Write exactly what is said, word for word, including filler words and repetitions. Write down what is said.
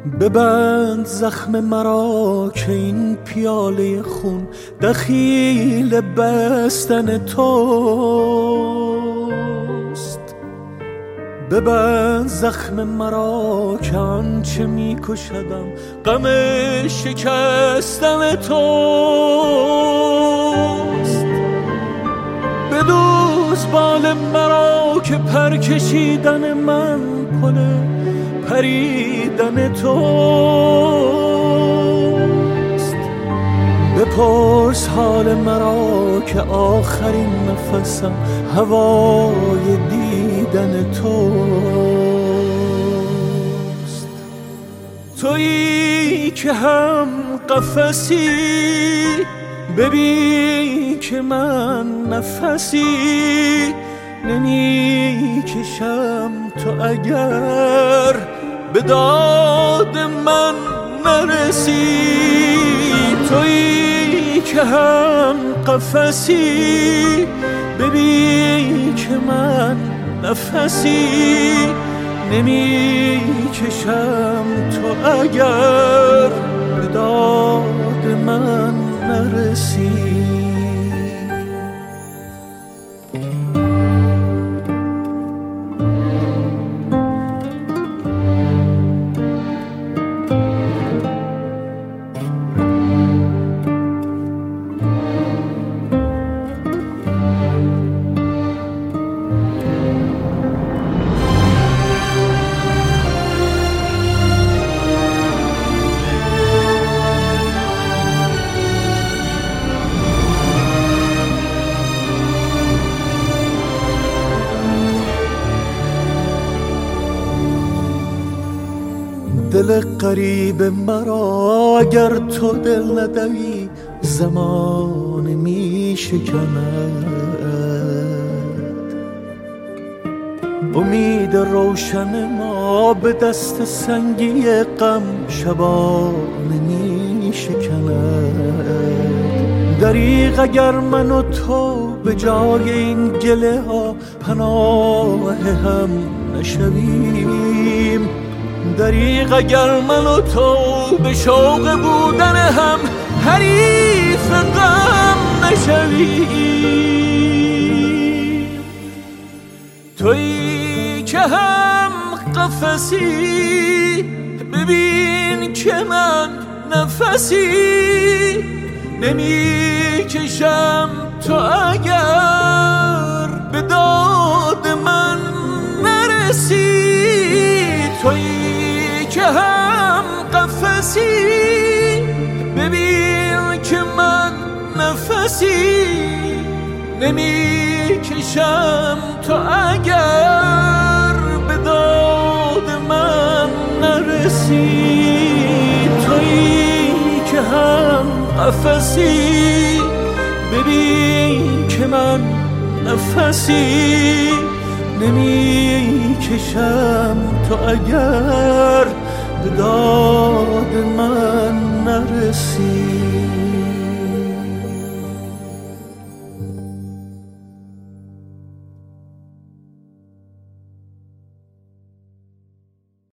ببند زخم مرا که این پیاله خون دخیل بستن توست. ببند زخم مرا که آنچه می کشدم غم شکستن توست. بدوز بال مرا که پر کشیدن من پل پریدن توست. بپرس حال مرا که آخرین نفسم هوای دیدن توست. تویی که هم قفسی ببین که من نفسی نمی کشم تو اگر به داد من نرسی. تویی که هم قفسی ببین که من نفسی نمی کشم تو اگر به داد من نرسی. دل غریب مرا اگر تو دل ندهی زمان می شکند. امید روشن ما به دست سنگی غم شبانه می شکند. دریغ اگر من و تو به جای این گله ها پناه هم نشویم. دریغ اگر من و تو به شوق بودن هم حریف غم نشویم. تویی که هم قفسی ببین که من نفسی نمی کشم تو اگر به داد من نرسی. تویی که هم قفسی ببین که من نفسی نمی کشم تو اگر به داد من نرسی. تویی که هم قفسی ببین که من نفسی نمی کشم تو اگر به داد من نرسی.